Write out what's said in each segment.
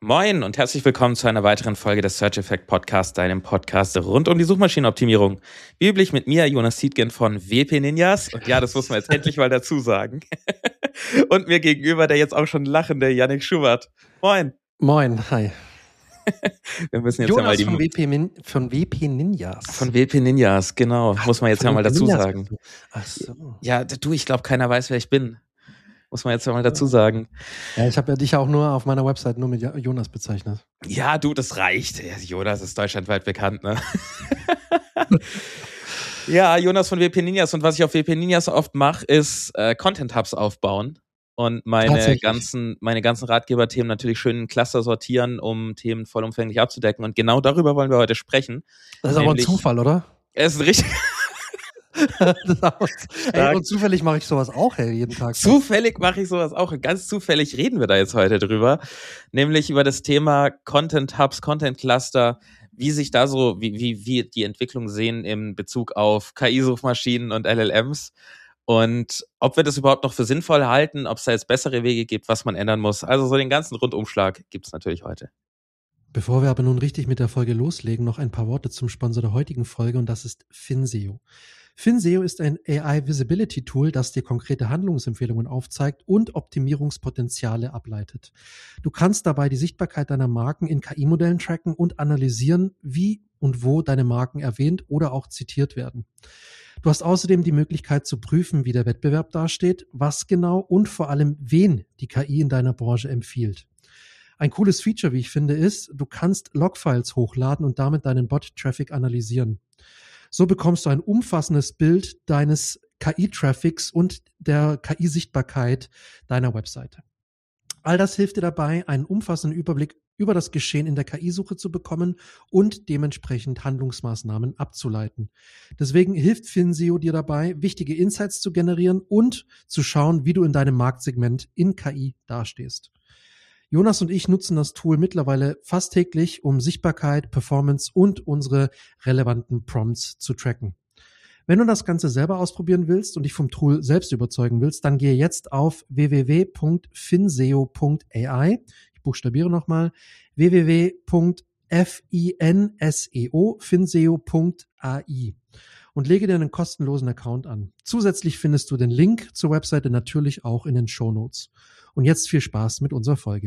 Moin und herzlich willkommen zu einer weiteren Folge des Search Effect Podcasts, deinem Podcast rund um die Suchmaschinenoptimierung. Wie üblich mit mir, Jonas Tietgen von WP Ninjas. Und ja, das muss man jetzt endlich mal dazu sagen. Und mir gegenüber der jetzt auch schon lachende Yannick Schubert. Moin. Moin, hi. Wir müssen jetzt Jonas ja mal von WP Ninjas. Von WP Ninjas, genau. Muss man jetzt ja mal dazu sagen. Ach so. Ja, du, ich glaube, keiner weiß, wer ich bin. Muss man jetzt ja mal dazu sagen. Ja, ich habe ja dich auch nur auf meiner Website nur mit Jonas bezeichnet. Ja, du, das reicht. Ja, Jonas ist deutschlandweit bekannt, ne? Ja, Jonas von WP Ninjas. Und was ich auf WP Ninjas oft mache, ist Content Hubs aufbauen und meine ganzen Ratgeberthemen natürlich schön in Cluster sortieren, um Themen vollumfänglich abzudecken. Und genau darüber wollen wir heute sprechen. Das ist aber ein Zufall, oder? Es ist richtig. Und zufällig mache ich sowas auch, jeden Tag. Zufällig mache ich sowas auch. Ganz zufällig reden wir da jetzt heute drüber. Nämlich über das Thema Content Hubs, Content Cluster, wie sich da so, wie die Entwicklung sehen in Bezug auf KI-Suchmaschinen und LLMs und ob wir das überhaupt noch für sinnvoll halten, ob es da jetzt bessere Wege gibt, was man ändern muss. Also so den ganzen Rundumschlag gibt es natürlich heute. Bevor wir aber nun richtig mit der Folge loslegen, noch ein paar Worte zum Sponsor der heutigen Folge und das ist FinSeo. FinSeo ist ein AI-Visibility-Tool, das dir konkrete Handlungsempfehlungen aufzeigt und Optimierungspotenziale ableitet. Du kannst dabei die Sichtbarkeit deiner Marken in KI-Modellen tracken und analysieren, wie und wo deine Marken erwähnt oder auch zitiert werden. Du hast außerdem die Möglichkeit zu prüfen, wie der Wettbewerb dasteht, was genau und vor allem wen die KI in deiner Branche empfiehlt. Ein cooles Feature, wie ich finde, ist, du kannst Logfiles hochladen und damit deinen Bot-Traffic analysieren. So bekommst du ein umfassendes Bild deines KI-Traffics und der KI-Sichtbarkeit deiner Webseite. All das hilft dir dabei, einen umfassenden Überblick über das Geschehen in der KI-Suche zu bekommen und dementsprechend Handlungsmaßnahmen abzuleiten. Deswegen hilft FinSeo dir dabei, wichtige Insights zu generieren und zu schauen, wie du in deinem Marktsegment in KI dastehst. Jonas und ich nutzen das Tool mittlerweile fast täglich, um Sichtbarkeit, Performance und unsere relevanten Prompts zu tracken. Wenn du das Ganze selber ausprobieren willst und dich vom Tool selbst überzeugen willst, dann gehe jetzt auf www.finseo.ai. Ich buchstabiere nochmal www.finseo.ai und lege dir einen kostenlosen Account an. Zusätzlich findest du den Link zur Webseite natürlich auch in den Shownotes. Und jetzt viel Spaß mit unserer Folge.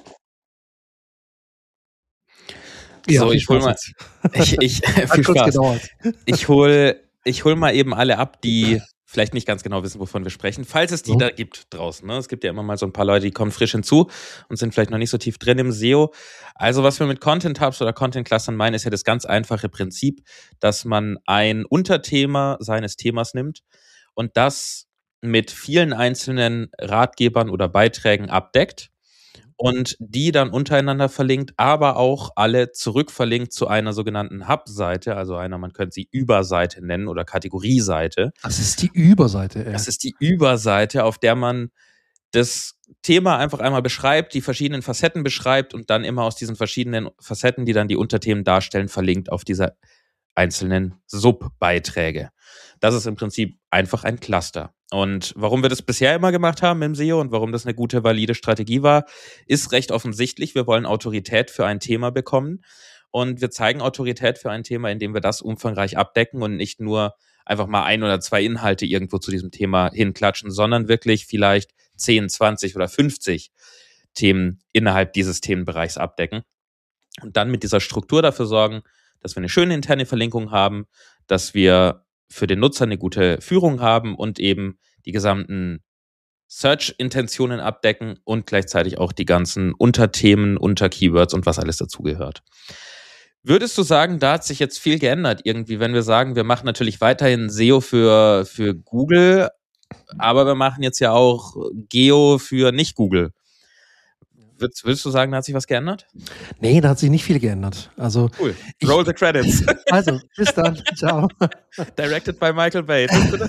Ja, so, ich hol mal. Viel Spaß. Ich hol mal eben alle ab, die vielleicht nicht ganz genau wissen, wovon wir sprechen, falls es die da gibt draußen. Ne? Es gibt ja immer mal so ein paar Leute, die kommen frisch hinzu und sind vielleicht noch nicht so tief drin im SEO. Also was wir mit Content Hubs oder Content Clustern meinen, ist ja das ganz einfache Prinzip, dass man ein Unterthema seines Themas nimmt und das mit vielen einzelnen Ratgebern oder Beiträgen abdeckt und die dann untereinander verlinkt, aber auch alle zurückverlinkt zu einer sogenannten Hub-Seite, also man könnte sie Überseite nennen oder Kategorieseite. Das ist die Überseite, Das ist die Überseite, auf der man das Thema einfach einmal beschreibt, die verschiedenen Facetten beschreibt und dann immer aus diesen verschiedenen Facetten, die dann die Unterthemen darstellen, verlinkt auf diese einzelnen Subbeiträge. Das ist im Prinzip einfach ein Cluster. Und warum wir das bisher immer gemacht haben im SEO und warum das eine gute, valide Strategie war, ist recht offensichtlich. Wir wollen Autorität für ein Thema bekommen und wir zeigen Autorität für ein Thema, indem wir das umfangreich abdecken und nicht nur einfach mal 1 oder 2 Inhalte irgendwo zu diesem Thema hinklatschen, sondern wirklich vielleicht 10, 20 oder 50 Themen innerhalb dieses Themenbereichs abdecken und dann mit dieser Struktur dafür sorgen, dass wir eine schöne interne Verlinkung haben, dass wir für den Nutzer eine gute Führung haben und eben die gesamten Search-Intentionen abdecken und gleichzeitig auch die ganzen Unterthemen, Unterkeywords und was alles dazugehört. Würdest du sagen, da hat sich jetzt viel geändert irgendwie, wenn wir sagen, wir machen natürlich weiterhin SEO für Google, aber wir machen jetzt ja auch Geo für nicht Google. Würdest du sagen, da hat sich was geändert? Nee, da hat sich nicht viel geändert. Also cool. Roll the credits. Also, bis dann. Ciao. Directed by Michael Bay.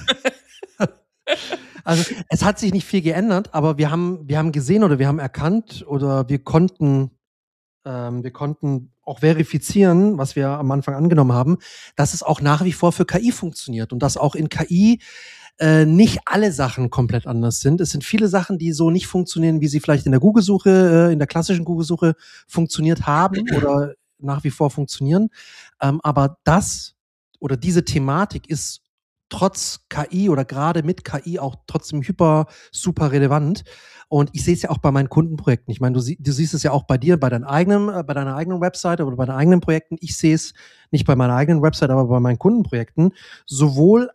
Also, es hat sich nicht viel geändert, aber wir haben gesehen oder wir haben erkannt oder wir konnten auch verifizieren, was wir am Anfang angenommen haben, dass es auch nach wie vor für KI funktioniert und dass auch in KI nicht alle Sachen komplett anders sind. Es sind viele Sachen, die so nicht funktionieren, wie sie vielleicht in der Google-Suche, in der klassischen Google-Suche funktioniert haben oder nach wie vor funktionieren. Aber das oder diese Thematik ist trotz KI oder gerade mit KI auch trotzdem super relevant. Und ich sehe es ja auch bei meinen Kundenprojekten. Ich meine, du siehst es ja auch bei dir, bei deiner eigenen Webseite oder bei deinen eigenen Projekten. Ich sehe es nicht bei meiner eigenen Website, aber bei meinen Kundenprojekten. Sowohl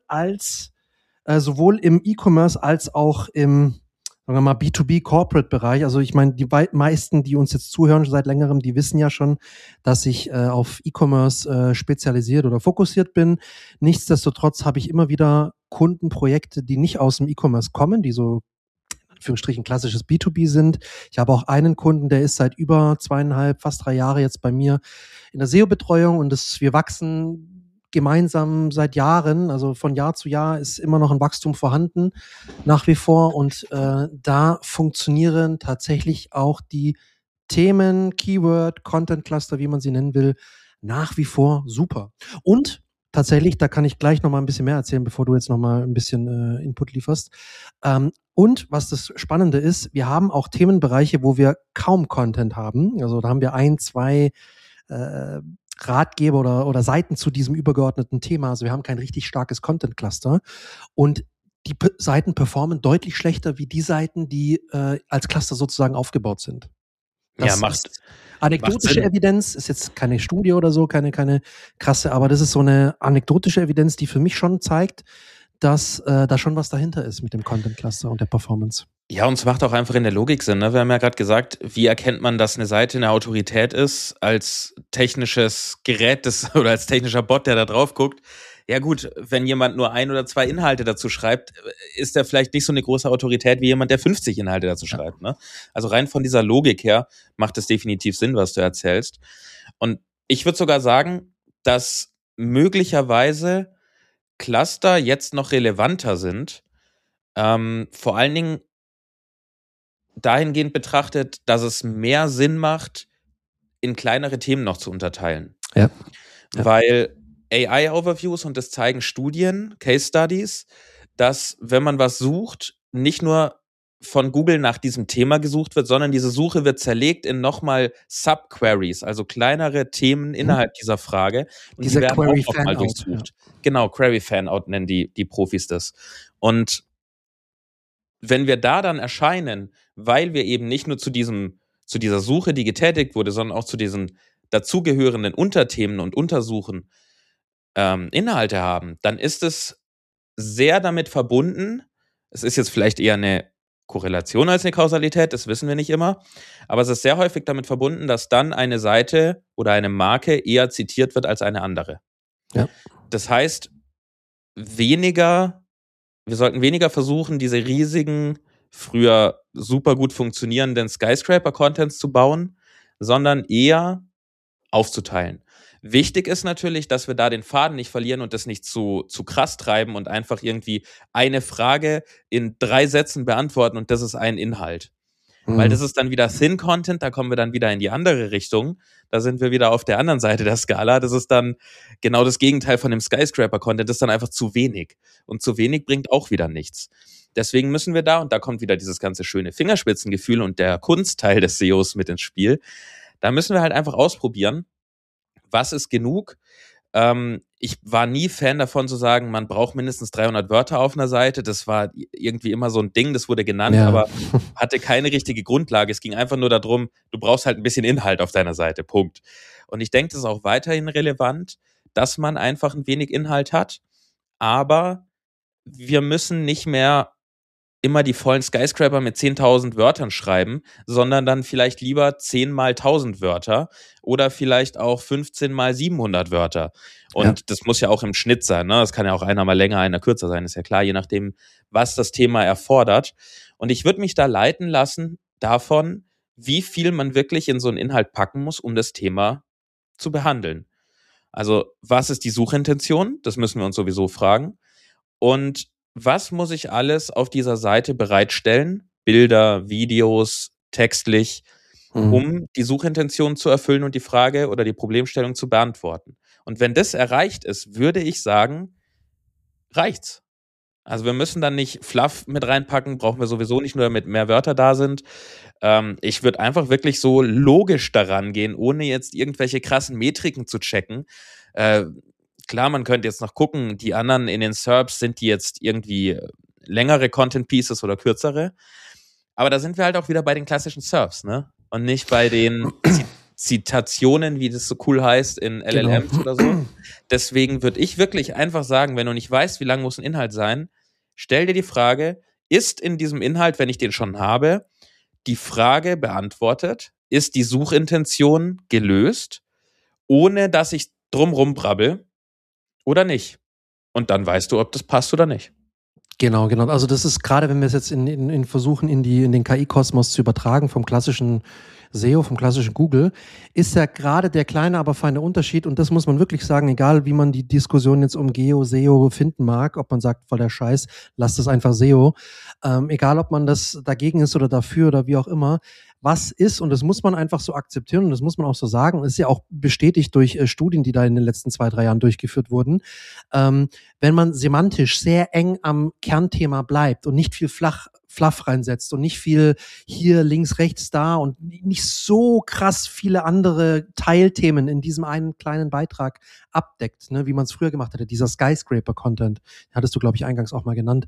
im E-Commerce als auch im, sagen wir mal, B2B-Corporate-Bereich. Also ich meine, die meisten, die uns jetzt zuhören seit längerem, die wissen ja schon, dass ich auf E-Commerce spezialisiert oder fokussiert bin. Nichtsdestotrotz habe ich immer wieder Kundenprojekte, die nicht aus dem E-Commerce kommen, die so in Anführungsstrichen klassisches B2B sind. Ich habe auch einen Kunden, der ist seit über 2,5, fast 3 Jahre jetzt bei mir in der SEO-Betreuung und wir wachsen gemeinsam seit Jahren, also von Jahr zu Jahr ist immer noch ein Wachstum vorhanden, nach wie vor. Und da funktionieren tatsächlich auch die Themen, Keyword, Content Cluster, wie man sie nennen will, nach wie vor super. Und tatsächlich, da kann ich gleich noch mal ein bisschen mehr erzählen, bevor du jetzt noch mal ein bisschen Input lieferst. Und was das Spannende ist, wir haben auch Themenbereiche, wo wir kaum Content haben. Also da haben wir 1, 2 Ratgeber oder Seiten zu diesem übergeordneten Thema. Also wir haben kein richtig starkes Content-Cluster. Und die Seiten performen deutlich schlechter wie die Seiten, die als Cluster sozusagen aufgebaut sind. Das ist anekdotische Evidenz, ist jetzt keine Studie oder so, keine krasse, aber das ist so eine anekdotische Evidenz, die für mich schon zeigt, dass da schon was dahinter ist mit dem Content Cluster und der Performance. Ja, und es macht auch einfach in der Logik Sinn. Ne? Wir haben ja gerade gesagt, wie erkennt man, dass eine Seite eine Autorität ist als technisches Gerät oder als technischer Bot, der da drauf guckt. Ja gut, wenn jemand nur 1 oder 2 Inhalte dazu schreibt, ist der vielleicht nicht so eine große Autorität wie jemand, der 50 Inhalte dazu schreibt. Ne? Also rein von dieser Logik her macht es definitiv Sinn, was du erzählst. Und ich würde sogar sagen, dass möglicherweise Cluster jetzt noch relevanter sind. Vor allen Dingen dahingehend betrachtet, dass es mehr Sinn macht, in kleinere Themen noch zu unterteilen. Ja. Weil AI-Overviews, und das zeigen Studien, Case Studies, dass wenn man was sucht, nicht nur von Google nach diesem Thema gesucht wird, sondern diese Suche wird zerlegt in nochmal Subqueries, also kleinere Themen innerhalb dieser Frage. Und diese die werden Query auch nochmal durchsucht. Ja. Genau, Query Fanout nennen die Profis das. Und wenn wir da dann erscheinen, weil wir eben nicht nur zu dieser Suche, die getätigt wurde, sondern auch zu diesen dazugehörenden Unterthemen und Untersuchen Inhalte haben, dann ist es sehr damit verbunden, es ist jetzt vielleicht eher eine Korrelation als eine Kausalität, das wissen wir nicht immer, aber es ist sehr häufig damit verbunden, dass dann eine Seite oder eine Marke eher zitiert wird als eine andere. Ja. Das heißt, wir sollten weniger versuchen, diese riesigen, früher super gut funktionierenden Skyscraper-Contents zu bauen, sondern eher aufzuteilen. Wichtig ist natürlich, dass wir da den Faden nicht verlieren und das nicht zu krass treiben und einfach irgendwie eine Frage in 3 Sätzen beantworten und das ist ein Inhalt. Weil das ist dann wieder Thin Content, da kommen wir dann wieder in die andere Richtung. Da sind wir wieder auf der anderen Seite der Skala. Das ist dann genau das Gegenteil von dem Skyscraper-Content. Das ist dann einfach zu wenig. Und zu wenig bringt auch wieder nichts. Deswegen müssen wir da, und da kommt wieder dieses ganze schöne Fingerspitzengefühl und der Kunstteil des SEOs mit ins Spiel, da müssen wir halt einfach ausprobieren, was ist genug. Ich war nie Fan davon zu sagen, man braucht mindestens 300 Wörter auf einer Seite. Das war irgendwie immer so ein Ding, das wurde genannt, aber hatte keine richtige Grundlage. Es ging einfach nur darum, du brauchst halt ein bisschen Inhalt auf deiner Seite, Punkt. Und ich denke, das ist auch weiterhin relevant, dass man einfach ein wenig Inhalt hat, aber wir müssen nicht mehr immer die vollen Skyscraper mit 10.000 Wörtern schreiben, sondern dann vielleicht lieber 10 mal 1.000 Wörter oder vielleicht auch 15 mal 700 Wörter. Und das muss ja auch im Schnitt sein, ne? Das kann ja auch einer mal länger, einer kürzer sein, ist ja klar, je nachdem, was das Thema erfordert. Und ich würde mich da leiten lassen davon, wie viel man wirklich in so einen Inhalt packen muss, um das Thema zu behandeln. Also, was ist die Suchintention? Das müssen wir uns sowieso fragen. Und was muss ich alles auf dieser Seite bereitstellen? Bilder, Videos, textlich, um die Suchintention zu erfüllen und die Frage oder die Problemstellung zu beantworten. Und wenn das erreicht ist, würde ich sagen, reicht's. Also wir müssen dann nicht Fluff mit reinpacken, brauchen wir sowieso nicht, nur damit mehr Wörter da sind. Ich würde einfach wirklich so logisch daran gehen, ohne jetzt irgendwelche krassen Metriken zu checken. Klar, man könnte jetzt noch gucken, die anderen in den SERPs, sind die jetzt irgendwie längere Content Pieces oder kürzere? Aber da sind wir halt auch wieder bei den klassischen SERPs, ne? Und nicht bei den Zitationen, wie das so cool heißt, in LLMs oder so. Deswegen würde ich wirklich einfach sagen, wenn du nicht weißt, wie lang muss ein Inhalt sein, stell dir die Frage, ist in diesem Inhalt, wenn ich den schon habe, die Frage beantwortet, ist die Suchintention gelöst, ohne dass ich drumrum brabbel oder nicht? Und dann weißt du, ob das passt oder nicht. Genau. Also das ist gerade, wenn wir es jetzt in versuchen, in den KI-Kosmos zu übertragen, vom klassischen SEO, vom klassischen Google, ist ja gerade der kleine, aber feine Unterschied, und das muss man wirklich sagen, egal wie man die Diskussion jetzt um Geo, SEO finden mag, ob man sagt, voll der Scheiß, lasst es einfach SEO, egal ob man das dagegen ist oder dafür oder wie auch immer, was ist, und das muss man einfach so akzeptieren und das muss man auch so sagen, ist ja auch bestätigt durch Studien, die da in den letzten 2-3 Jahren durchgeführt wurden, wenn man semantisch sehr eng am Kernthema bleibt und nicht viel Fluff reinsetzt und nicht viel hier, links, rechts, da und nicht so krass viele andere Teilthemen in diesem einen kleinen Beitrag abdeckt, ne, wie man es früher gemacht hatte, dieser Skyscraper-Content, hattest du, glaube ich, eingangs auch mal genannt.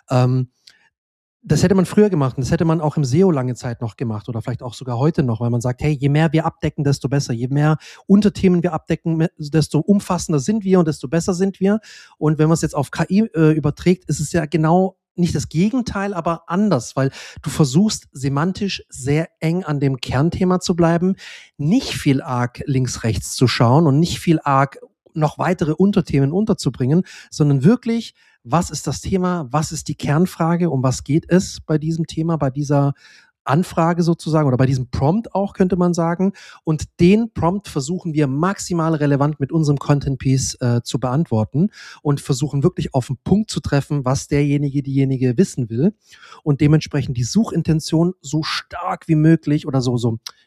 Das hätte man früher gemacht und das hätte man auch im SEO lange Zeit noch gemacht oder vielleicht auch sogar heute noch, weil man sagt, hey, je mehr wir abdecken, desto besser. Je mehr Unterthemen wir abdecken, desto umfassender sind wir und desto besser sind wir. Und wenn man es jetzt auf KI überträgt, ist es ja genau nicht das Gegenteil, aber anders, weil du versuchst semantisch sehr eng an dem Kernthema zu bleiben, nicht viel arg links, rechts zu schauen und nicht viel arg noch weitere Unterthemen unterzubringen, sondern wirklich, was ist das Thema, was ist die Kernfrage, um was geht es bei diesem Thema, bei dieser Anfrage sozusagen oder bei diesem Prompt auch, könnte man sagen. Und den Prompt versuchen wir maximal relevant mit unserem Content Piece zu beantworten und versuchen wirklich auf den Punkt zu treffen, was derjenige, diejenige wissen will und dementsprechend die Suchintention so stark wie möglich oder so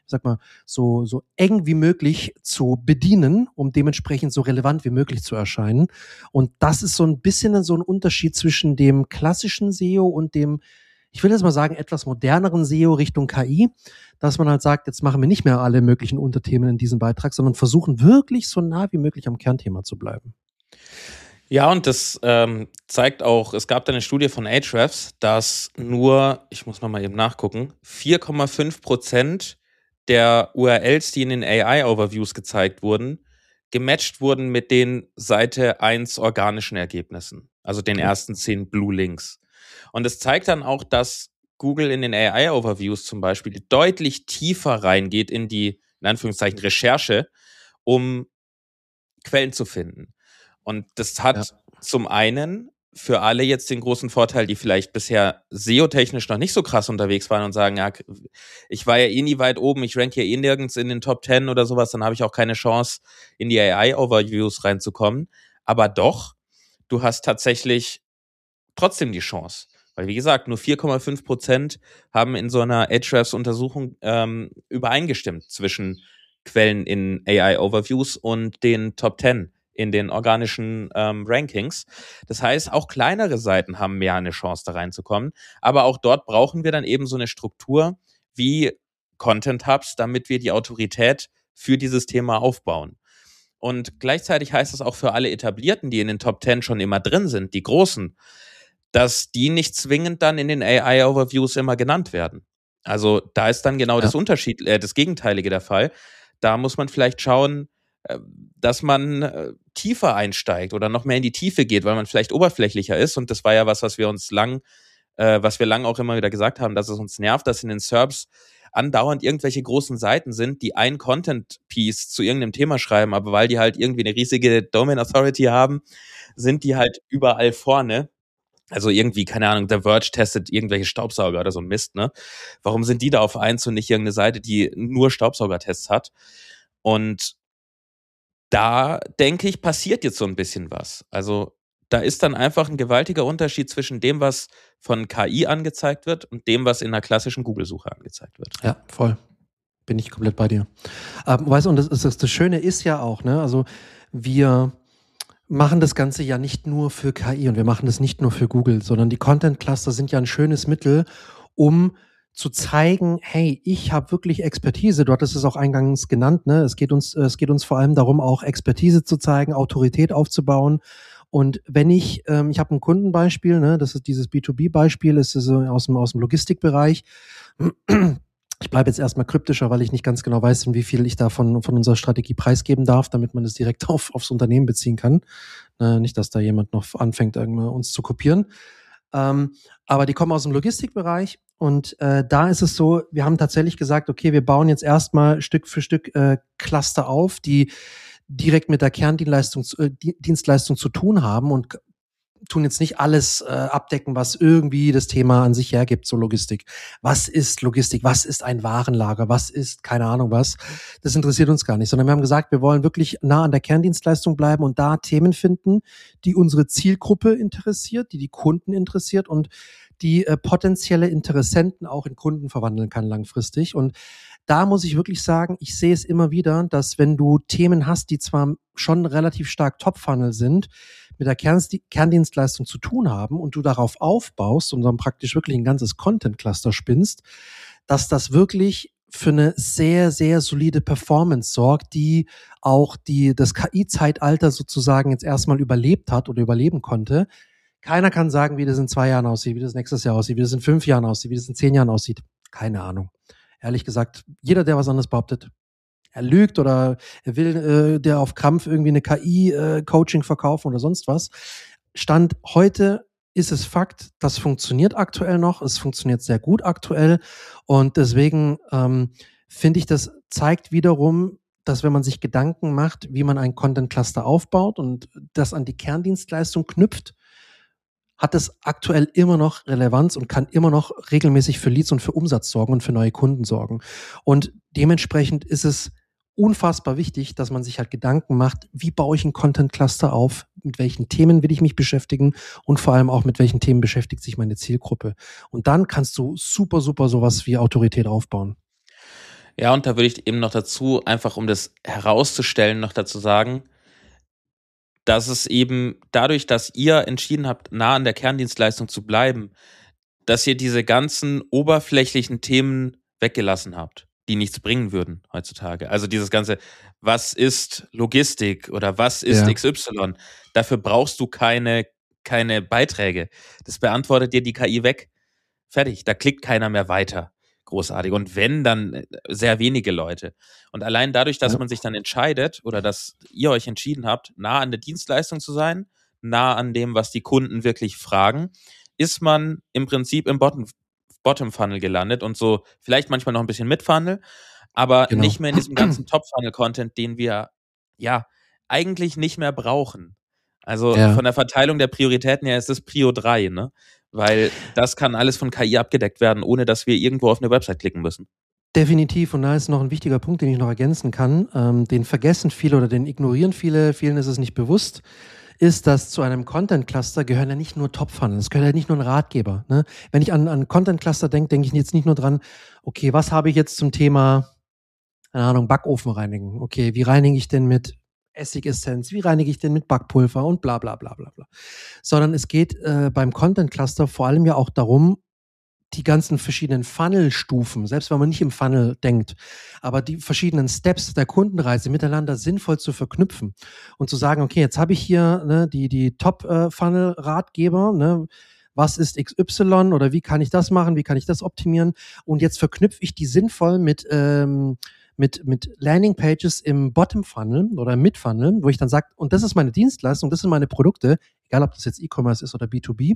eng wie möglich zu bedienen, um dementsprechend so relevant wie möglich zu erscheinen. Und das ist so ein bisschen so ein Unterschied zwischen dem klassischen SEO und dem, ich will jetzt mal sagen, etwas moderneren SEO Richtung KI, dass man halt sagt, jetzt machen wir nicht mehr alle möglichen Unterthemen in diesem Beitrag, sondern versuchen wirklich so nah wie möglich am Kernthema zu bleiben. Ja, und das zeigt auch, es gab da eine Studie von Ahrefs, dass nur, ich muss nochmal eben nachgucken, 4,5% der URLs, die in den AI-Overviews gezeigt wurden, gematcht wurden mit den Seite 1 organischen Ergebnissen, also den ersten 10 Blue Links. Und es zeigt dann auch, dass Google in den AI-Overviews zum Beispiel deutlich tiefer reingeht in die, in Anführungszeichen, Recherche, um Quellen zu finden. Und das hat zum einen für alle jetzt den großen Vorteil, die vielleicht bisher SEO-technisch noch nicht so krass unterwegs waren und sagen, ja, ich war ja eh nie weit oben, ich rank ja eh nirgends in den Top 10 oder sowas, dann habe ich auch keine Chance, in die AI-Overviews reinzukommen. Aber doch, du hast tatsächlich trotzdem die Chance. Weil, wie gesagt, nur 4,5% haben in so einer Ahrefs-Untersuchung übereingestimmt zwischen Quellen in AI-Overviews und den Top 10 in den organischen Rankings. Das heißt, auch kleinere Seiten haben mehr eine Chance, da reinzukommen. Aber auch dort brauchen wir dann eben so eine Struktur wie Content Hubs, damit wir die Autorität für dieses Thema aufbauen. Und gleichzeitig heißt es auch für alle Etablierten, die in den Top 10 schon immer drin sind, die Großen, dass die nicht zwingend dann in den AI-Overviews immer genannt werden. Also da ist dann genau das Gegenteilige der Fall. Da muss man vielleicht schauen, dass man tiefer einsteigt oder noch mehr in die Tiefe geht, weil man vielleicht oberflächlicher ist. Und das war ja was wir lang auch immer wieder gesagt haben, dass es uns nervt, dass in den SERPs andauernd irgendwelche großen Seiten sind, die ein Content-Piece zu irgendeinem Thema schreiben, aber weil die halt irgendwie eine riesige Domain Authority haben, sind die halt überall vorne. Also irgendwie, keine Ahnung, The Verge testet irgendwelche Staubsauger oder so ein Mist, ne? Warum sind die da auf 1 und nicht irgendeine Seite, die nur Staubsaugertests hat? Und da, denke ich, passiert jetzt so ein bisschen was. Also da ist dann einfach ein gewaltiger Unterschied zwischen dem, was von KI angezeigt wird und dem, was in einer klassischen Google-Suche angezeigt wird. Ja, voll. Bin ich komplett bei dir. Weißt du, und das Schöne ist ja auch, ne, also machen das Ganze ja nicht nur für KI und wir machen das nicht nur für Google, sondern die Content Cluster sind ja ein schönes Mittel, um zu zeigen, hey, ich habe wirklich Expertise. Du hattest es auch eingangs genannt, ne? Es geht uns vor allem darum, auch Expertise zu zeigen, Autorität aufzubauen. Und wenn ich habe ein Kundenbeispiel, ne? Das ist dieses B2B-Beispiel, ist so aus dem Logistikbereich. Ich bleibe jetzt erstmal kryptischer, weil ich nicht ganz genau weiß, wie viel ich da von unserer Strategie preisgeben darf, damit man das direkt aufs Unternehmen beziehen kann. Nicht, dass da jemand noch anfängt, uns zu kopieren. Aber die kommen aus dem Logistikbereich und da ist es so, wir haben tatsächlich gesagt, okay, wir bauen jetzt erstmal Stück für Stück Cluster auf, die direkt mit der Kerndienstleistung zu tun haben und tun jetzt nicht alles abdecken, was irgendwie das Thema an sich hergibt, so Logistik. Was ist Logistik? Was ist ein Warenlager? Was ist keine Ahnung was? Das interessiert uns gar nicht, sondern wir haben gesagt, wir wollen wirklich nah an der Kerndienstleistung bleiben und da Themen finden, die unsere Zielgruppe interessiert, die Kunden interessiert und die potenzielle Interessenten auch in Kunden verwandeln kann langfristig. Und da muss ich wirklich sagen, ich sehe es immer wieder, dass wenn du Themen hast, die zwar schon relativ stark Top-Funnel sind, mit der Kerndienstleistung zu tun haben und du darauf aufbaust und dann praktisch wirklich ein ganzes Content-Cluster spinnst, dass das wirklich für eine sehr, sehr solide Performance sorgt, die auch das KI-Zeitalter sozusagen jetzt erstmal überlebt hat oder überleben konnte. Keiner kann sagen, wie das in 2 Jahren aussieht, wie das nächstes Jahr aussieht, wie das in 5 Jahren aussieht, wie das in 10 Jahren aussieht. Keine Ahnung. Ehrlich gesagt, jeder, der was anderes behauptet, er lügt oder er will der auf Krampf irgendwie eine KI-Coaching verkaufen oder sonst was. Stand heute ist es Fakt, das funktioniert aktuell noch, es funktioniert sehr gut aktuell und deswegen finde ich, das zeigt wiederum, dass wenn man sich Gedanken macht, wie man ein Content-Cluster aufbaut und das an die Kerndienstleistung knüpft, hat es aktuell immer noch Relevanz und kann immer noch regelmäßig für Leads und für Umsatz sorgen und für neue Kunden sorgen. Und dementsprechend ist es unfassbar wichtig, dass man sich halt Gedanken macht, wie baue ich ein Content-Cluster auf, mit welchen Themen will ich mich beschäftigen und vor allem auch mit welchen Themen beschäftigt sich meine Zielgruppe. Und dann kannst du super sowas wie Autorität aufbauen. Ja, und da würde ich eben noch dazu, einfach um das herauszustellen, noch dazu sagen, dass es eben dadurch, dass ihr entschieden habt, nah an der Kerndienstleistung zu bleiben, dass ihr diese ganzen oberflächlichen Themen weggelassen habt, die nichts bringen würden heutzutage. Also dieses ganze, was ist Logistik oder was ist XY? Dafür brauchst du keine Beiträge. Das beantwortet dir die KI weg. Fertig, da klickt keiner mehr weiter. Großartig. Und wenn, dann sehr wenige Leute. Und allein dadurch, dass man sich dann entscheidet oder dass ihr euch entschieden habt, nah an der Dienstleistung zu sein, nah an dem, was die Kunden wirklich fragen, ist man im Prinzip im Bottom-Funnel gelandet und so vielleicht manchmal noch ein bisschen Mid-Funnel, aber nicht mehr in diesem ganzen Top-Funnel-Content, den wir ja eigentlich nicht mehr brauchen. Also von der Verteilung der Prioritäten her ist es Prio 3, ne? Weil das kann alles von KI abgedeckt werden, ohne dass wir irgendwo auf eine Website klicken müssen. Definitiv. Und da ist noch ein wichtiger Punkt, den ich noch ergänzen kann. Den vergessen viele oder den ignorieren viele. Vielen ist es nicht bewusst. Ist, dass zu einem Content-Cluster gehören ja nicht nur Top-Funnel. Es gehört ja nicht nur ein Ratgeber. Ne? Wenn ich an Content-Cluster denke, denke ich jetzt nicht nur dran, okay, was habe ich jetzt zum Thema, keine Ahnung, Backofen reinigen? Okay, wie reinige ich denn mit Essigessenz? Wie reinige ich denn mit Backpulver und bla bla bla bla bla. Sondern es geht beim Content-Cluster vor allem ja auch darum, die ganzen verschiedenen Funnel-Stufen, selbst wenn man nicht im Funnel denkt, aber die verschiedenen Steps der Kundenreise miteinander sinnvoll zu verknüpfen und zu sagen, okay, jetzt habe ich hier die Top-Funnel-Ratgeber, was ist XY oder wie kann ich das machen, wie kann ich das optimieren und jetzt verknüpfe ich die sinnvoll mit Landing-Pages im Bottom-Funnel oder im Mid-Funnel, wo ich dann sage, und das ist meine Dienstleistung, das sind meine Produkte, egal ob das jetzt E-Commerce ist oder B2B,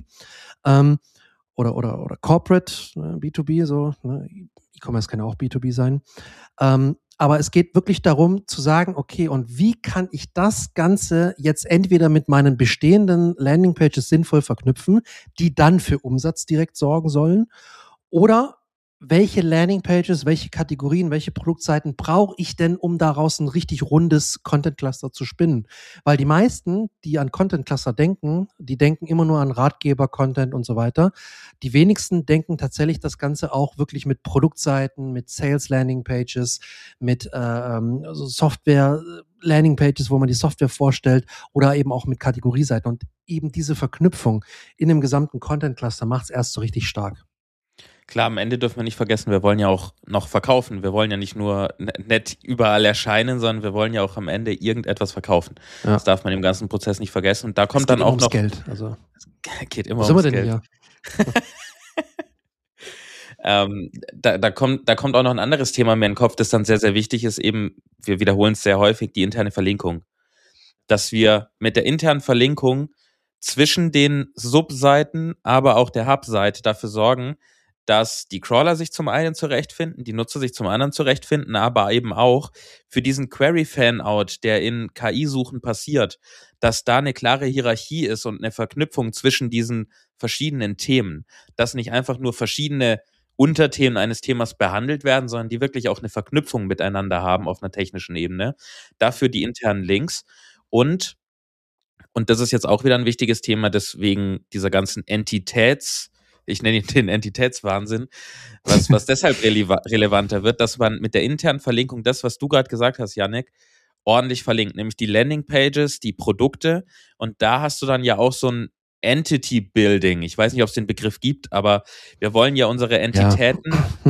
oder Corporate, B2B, so, E-Commerce kann ja auch B2B sein. Aber es geht wirklich darum zu sagen, okay, und wie kann ich das Ganze jetzt entweder mit meinen bestehenden Landingpages sinnvoll verknüpfen, die dann für Umsatz direkt sorgen sollen, oder welche Landingpages, welche Kategorien, welche Produktseiten brauche ich denn, um daraus ein richtig rundes Content-Cluster zu spinnen? Weil die meisten, die an Content-Cluster denken, die denken immer nur an Ratgeber-Content und so weiter. Die wenigsten denken tatsächlich das Ganze auch wirklich mit Produktseiten, mit Sales-Landing-Pages, mit Software Landingpages, wo man die Software vorstellt oder eben auch mit Kategorieseiten. Und eben diese Verknüpfung in dem gesamten Content-Cluster macht es erst so richtig stark. Klar, am Ende dürfen wir nicht vergessen, wir wollen ja auch noch verkaufen. Wir wollen ja nicht nur nett überall erscheinen, sondern wir wollen ja auch am Ende irgendetwas verkaufen. Ja. Das darf man im ganzen Prozess nicht vergessen. Und da kommt dann auch noch Geld. Also geht immer ums Geld. Ja. Da kommt auch noch ein anderes Thema mir in den Kopf, das dann sehr, sehr wichtig ist. Eben, wir wiederholen es sehr häufig, die interne Verlinkung. Dass wir mit der internen Verlinkung zwischen den Subseiten, aber auch der Hub-Seite dafür sorgen, dass die Crawler sich zum einen zurechtfinden, die Nutzer sich zum anderen zurechtfinden, aber eben auch für diesen Query-Fanout, der in KI-Suchen passiert, dass da eine klare Hierarchie ist und eine Verknüpfung zwischen diesen verschiedenen Themen, dass nicht einfach nur verschiedene Unterthemen eines Themas behandelt werden, sondern die wirklich auch eine Verknüpfung miteinander haben auf einer technischen Ebene. Dafür die internen Links und das ist jetzt auch wieder ein wichtiges Thema, deswegen dieser ganzen ich nenne ihn den Entitätswahnsinn, was deshalb relevanter wird, dass man mit der internen Verlinkung das, was du gerade gesagt hast, Yannick, ordentlich verlinkt, nämlich die Landingpages, die Produkte und da hast du dann ja auch so ein Entity Building. Ich weiß nicht, ob es den Begriff gibt, aber wir wollen ja unsere Entitäten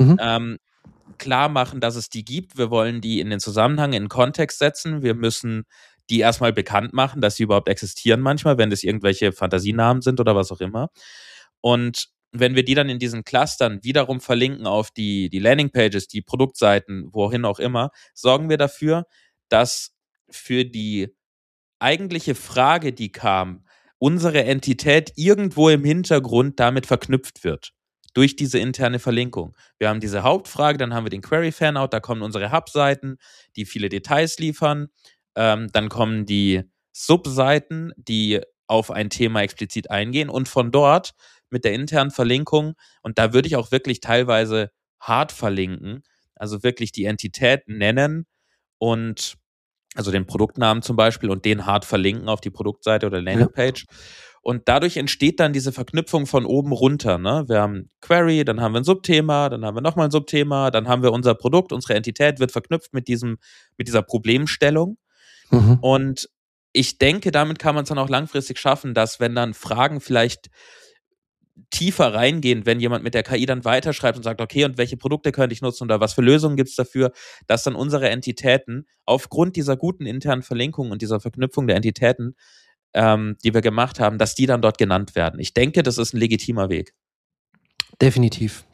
klar machen, dass es die gibt. Wir wollen die in den Zusammenhang, in den Kontext setzen. Wir müssen die erstmal bekannt machen, dass sie überhaupt existieren manchmal, wenn das irgendwelche Fantasienamen sind oder was auch immer. Und wenn wir die dann in diesen Clustern wiederum verlinken auf die Landingpages, die Produktseiten, wohin auch immer, sorgen wir dafür, dass für die eigentliche Frage, die kam, unsere Entität irgendwo im Hintergrund damit verknüpft wird. Durch diese interne Verlinkung. Wir haben diese Hauptfrage, dann haben wir den Query-Fanout, da kommen unsere Hub-Seiten, die viele Details liefern. Dann kommen die Subseiten, die auf ein Thema explizit eingehen und von dort mit der internen Verlinkung, und da würde ich auch wirklich teilweise hart verlinken, also wirklich die Entität nennen und also den Produktnamen zum Beispiel und den hart verlinken auf die Produktseite oder Landingpage. Ja. Und dadurch entsteht dann diese Verknüpfung von oben runter. Ne? Wir haben Query, dann haben wir ein Subthema, dann haben wir nochmal ein Subthema, dann haben wir unser Produkt, unsere Entität wird verknüpft mit dieser Problemstellung. Mhm. Und ich denke, damit kann man es dann auch langfristig schaffen, dass wenn dann Fragen vielleicht tiefer reingehen, wenn jemand mit der KI dann weiterschreibt und sagt, okay, und welche Produkte könnte ich nutzen oder was für Lösungen gibt es dafür, dass dann unsere Entitäten aufgrund dieser guten internen Verlinkung und dieser Verknüpfung der Entitäten, die wir gemacht haben, dass die dann dort genannt werden. Ich denke, das ist ein legitimer Weg. Definitiv.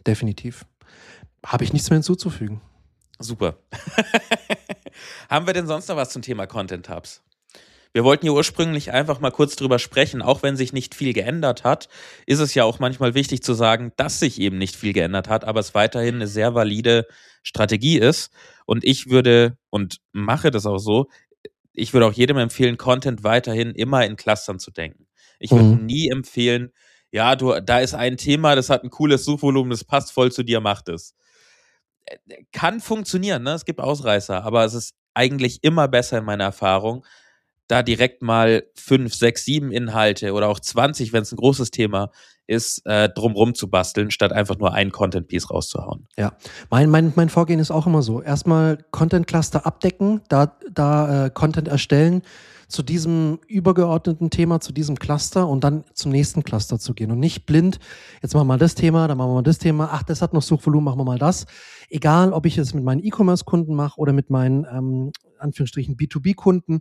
Habe ich nichts mehr hinzuzufügen. Super. Haben wir denn sonst noch was zum Thema Content Hubs? Wir wollten ja ursprünglich einfach mal kurz drüber sprechen, auch wenn sich nicht viel geändert hat, ist es ja auch manchmal wichtig zu sagen, dass sich eben nicht viel geändert hat, aber es weiterhin eine sehr valide Strategie ist. Und ich würde, und mache das auch so, ich würde auch jedem empfehlen, Content weiterhin immer in Clustern zu denken. Ich würde nie empfehlen, ja, da ist ein Thema, das hat ein cooles Suchvolumen, das passt voll zu dir, mach das. Kann funktionieren, ne? Es gibt Ausreißer, aber es ist eigentlich immer besser in meiner Erfahrung, da direkt mal 5, 6, 7 Inhalte oder auch 20, wenn es ein großes Thema ist, drumrum zu basteln, statt einfach nur ein Content-Piece rauszuhauen. Ja, mein Vorgehen ist auch immer so. Erstmal Content-Cluster abdecken, da Content erstellen zu diesem übergeordneten Thema, zu diesem Cluster und dann zum nächsten Cluster zu gehen und nicht blind, jetzt machen wir mal das Thema, dann machen wir mal das Thema, ach, das hat noch Suchvolumen, machen wir mal das. Egal, ob ich es mit meinen E-Commerce-Kunden mache oder mit meinen, Anführungsstrichen, B2B-Kunden,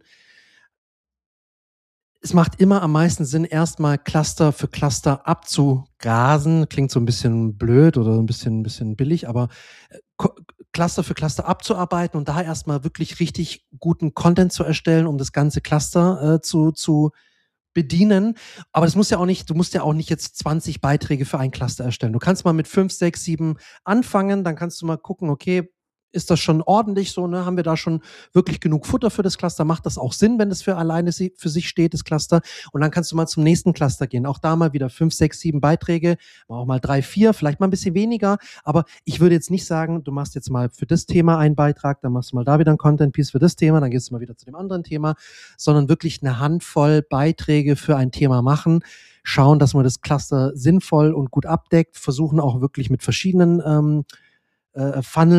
es macht immer am meisten Sinn, erstmal Cluster für Cluster abzugrasen. Klingt so ein bisschen blöd oder ein bisschen billig, aber Cluster für Cluster abzuarbeiten und da erstmal wirklich richtig guten Content zu erstellen, um das ganze Cluster zu bedienen. Aber das muss ja auch nicht, du musst ja auch nicht jetzt 20 Beiträge für ein Cluster erstellen. Du kannst mal mit 5, 6, 7 anfangen, dann kannst du mal gucken, okay, ist das schon ordentlich so, ne? Haben wir da schon wirklich genug Futter für das Cluster? Macht das auch Sinn, wenn das für alleine für sich steht, das Cluster? Und dann kannst du mal zum nächsten Cluster gehen. Auch da mal wieder 5, 6, 7 Beiträge, auch mal 3, 4, vielleicht mal ein bisschen weniger. Aber ich würde jetzt nicht sagen, du machst jetzt mal für das Thema einen Beitrag, dann machst du mal da wieder ein Content-Piece für das Thema, dann gehst du mal wieder zu dem anderen Thema, sondern wirklich eine Handvoll Beiträge für ein Thema machen, schauen, dass man das Cluster sinnvoll und gut abdeckt, versuchen auch wirklich mit verschiedenen Funnel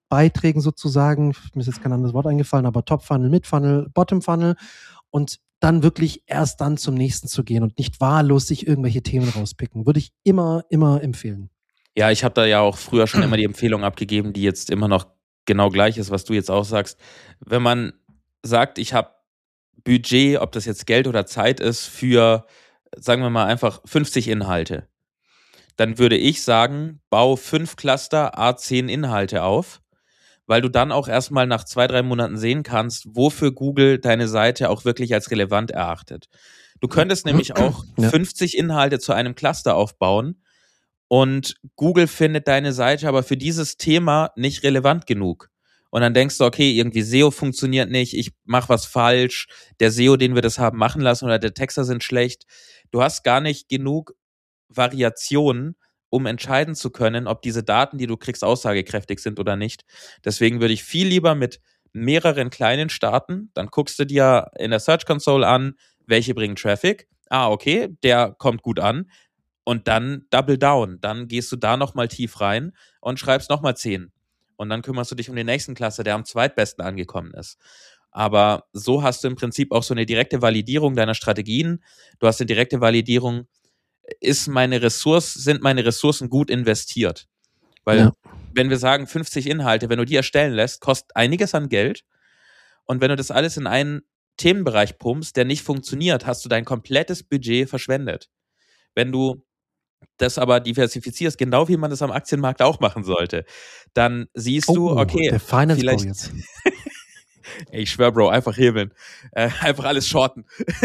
Top-Beiträgen sozusagen, mir ist jetzt kein anderes Wort eingefallen, aber Top-Funnel, Mid-Funnel, Bottom-Funnel und dann wirklich erst dann zum nächsten zu gehen und nicht wahllos sich irgendwelche Themen rauspicken. Würde ich immer empfehlen. Ja, ich habe da ja auch früher schon immer die Empfehlung abgegeben, die jetzt immer noch genau gleich ist, was du jetzt auch sagst. Wenn man sagt, ich habe Budget, ob das jetzt Geld oder Zeit ist, für, sagen wir mal, einfach 50 Inhalte, dann würde ich sagen, bau 5 Cluster, A10 Inhalte auf, weil du dann auch erstmal nach 2-3 Monaten sehen kannst, wofür Google deine Seite auch wirklich als relevant erachtet. Du könntest nämlich auch 50 Inhalte zu einem Cluster aufbauen und Google findet deine Seite aber für dieses Thema nicht relevant genug. Und dann denkst du, okay, irgendwie SEO funktioniert nicht, ich mache was falsch, der SEO, den wir das haben machen lassen oder der Texter sind schlecht. Du hast gar nicht genug Variationen, um entscheiden zu können, ob diese Daten, die du kriegst, aussagekräftig sind oder nicht. Deswegen würde ich viel lieber mit mehreren kleinen starten. Dann guckst du dir in der Search Console an, welche bringen Traffic. Ah, okay, der kommt gut an. Und dann Double Down. Dann gehst du da nochmal tief rein und schreibst nochmal 10. Und dann kümmerst du dich um den nächsten Cluster, der am zweitbesten angekommen ist. Aber so hast du im Prinzip auch so eine direkte Validierung deiner Strategien. Du hast eine direkte Validierung, sind meine Ressourcen gut investiert? Weil wenn wir sagen 50 Inhalte, wenn du die erstellen lässt, kostet einiges an Geld. Und wenn du das alles in einen Themenbereich pumpst, der nicht funktioniert, hast du dein komplettes Budget verschwendet. Wenn du das aber diversifizierst, genau wie man das am Aktienmarkt auch machen sollte, dann siehst du, okay, der Finance vielleicht jetzt. Ey, ich schwör, Bro, einfach hebeln. Einfach alles shorten.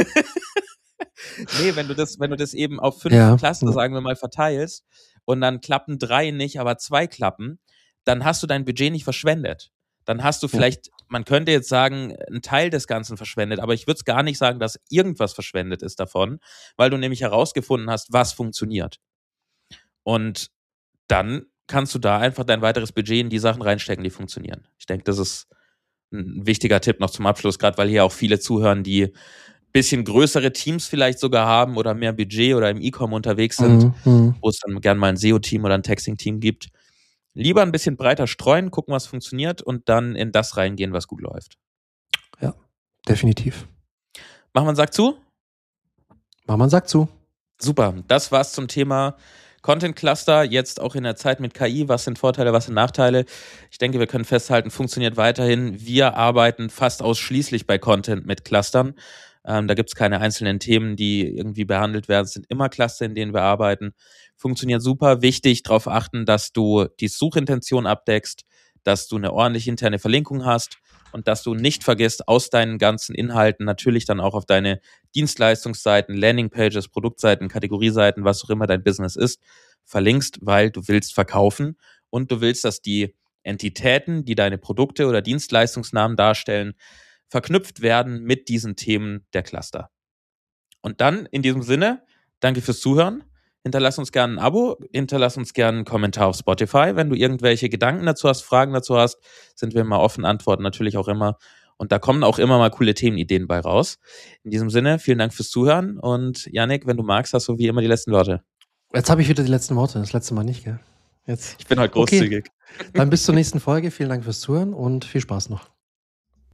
Nee, wenn du das eben auf 5 Cluster, sagen wir mal, verteilst und dann klappen 3 nicht, aber 2 klappen, dann hast du dein Budget nicht verschwendet. Dann hast du vielleicht, man könnte jetzt sagen, einen Teil des Ganzen verschwendet, aber ich würde es gar nicht sagen, dass irgendwas verschwendet ist davon, weil du nämlich herausgefunden hast, was funktioniert. Und dann kannst du da einfach dein weiteres Budget in die Sachen reinstecken, die funktionieren. Ich denke, das ist ein wichtiger Tipp noch zum Abschluss, gerade weil hier auch viele zuhören, die ein bisschen größere Teams vielleicht sogar haben oder mehr Budget oder im E-Com unterwegs sind, wo es dann gern mal ein SEO-Team oder ein Texting-Team gibt. Lieber ein bisschen breiter streuen, gucken, was funktioniert und dann in das reingehen, was gut läuft. Ja, definitiv. Machen wir einen Sack zu? Machen wir einen Sack zu. Super, das war's zum Thema Content Cluster, jetzt auch in der Zeit mit KI. Was sind Vorteile, was sind Nachteile? Ich denke, wir können festhalten, funktioniert weiterhin. Wir arbeiten fast ausschließlich bei Content mit Clustern. Da gibt's keine einzelnen Themen, die irgendwie behandelt werden. Es sind immer Cluster, in denen wir arbeiten. Funktioniert super. Wichtig, darauf achten, dass du die Suchintention abdeckst, dass du eine ordentliche interne Verlinkung hast und dass du nicht vergisst, aus deinen ganzen Inhalten natürlich dann auch auf deine Dienstleistungsseiten, Landingpages, Produktseiten, Kategorieseiten, was auch immer dein Business ist, verlinkst, weil du willst verkaufen und du willst, dass die Entitäten, die deine Produkte oder Dienstleistungsnamen darstellen, verknüpft werden mit diesen Themen der Cluster. Und dann in diesem Sinne, danke fürs Zuhören. Hinterlass uns gerne ein Abo, hinterlass uns gerne einen Kommentar auf Spotify. Wenn du irgendwelche Gedanken dazu hast, Fragen dazu hast, sind wir immer offen, antworten natürlich auch immer. Und da kommen auch immer mal coole Themenideen bei raus. In diesem Sinne, vielen Dank fürs Zuhören. Und Yannick, wenn du magst, hast du wie immer die letzten Worte. Jetzt habe ich wieder die letzten Worte, das letzte Mal nicht, gell? Jetzt. Ich bin heute großzügig. Okay. Dann bis zur nächsten Folge. Vielen Dank fürs Zuhören und viel Spaß noch.